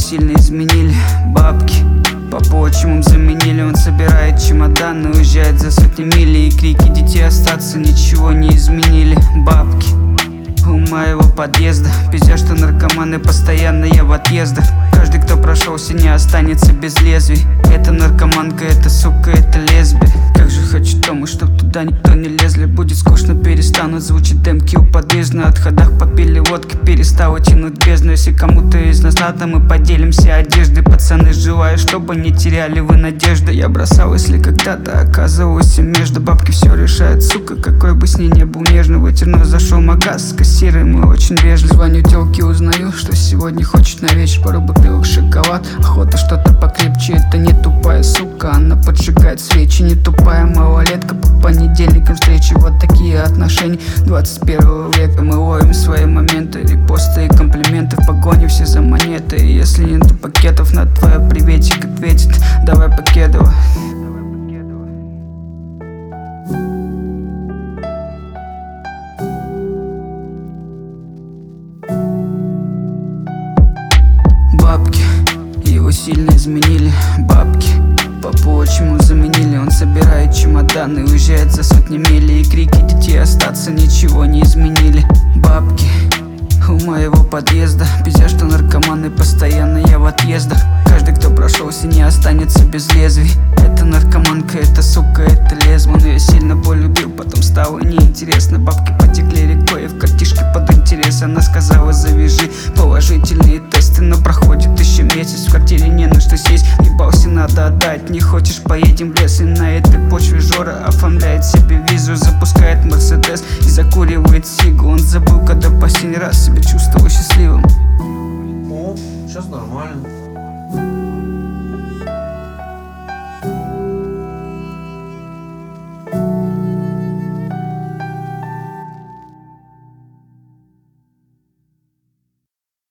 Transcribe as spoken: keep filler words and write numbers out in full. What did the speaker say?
сильно изменили бабки. Папу отчимом заменили, он собирает чемоданы, уезжает за сотни миль. И крики детей остаться ничего не изменили бабки. У моего подъезда пиздят, что наркоманы постоянно, я в отъездах. Каждый, кто прошелся, не останется без лезвий. Это наркоманка, это сука, это лесбия. Как же хочу тому, чтоб туда никто не лезли. Будет скучно, перестанут звучать демки у подъезда. На отходах попили водки, перестало тянуть бездну. Если кому-то из нас надо, мы поделимся одеждой. Пацаны, желаю, чтобы не теряли вы надежду. Я бросал, если когда-то оказывался между. Бабки все решает, сука, какой бы с ней не был нежный. Вытерну, зашел магаз, кассиры, мы очень вежливы. Звоню тёлке, узнаю, что сегодня хочет на вечер. Пару бутылок шоколад, охота что-то покрепче. Это не тупая сука, она поджигает свечи. Не тупая малолетка, по понедельникам встречи. Вот такие отношения двадцать первого века. Мы ловим свои моменты, репосты и комплименты. В погоне все за монеты. И если нету пакетов, на твой приветик ответит: давай Покедова. Бабки его сильно изменили бабки. Папу отчиму заменили, он собирает чемоданы, уезжает за сотни миль. И крики детей остаться ничего не изменили бабки. У моего подъезда пиздят, что наркоманы постоянно, я в отъездах. Каждый, кто прошелся, не останется без лезвий. Это наркоманка, это сука, это лесбия. Он ее сильно полюбил, потом стало неинтересно. Бабки потекли рекой, и в картишке под интерес. Она сказала: завяжи, положительные тесты. Но проходит еще месяц, в квартире не на что сесть. Ебался, надо отдать, не хочешь, поедем в лес. И на этой почве Жора оформляет себе визу, запускает Мерседес и закуривает сигу. Он забыл, когда последний раз себя чувствовал счастливым. О, сейчас нормально.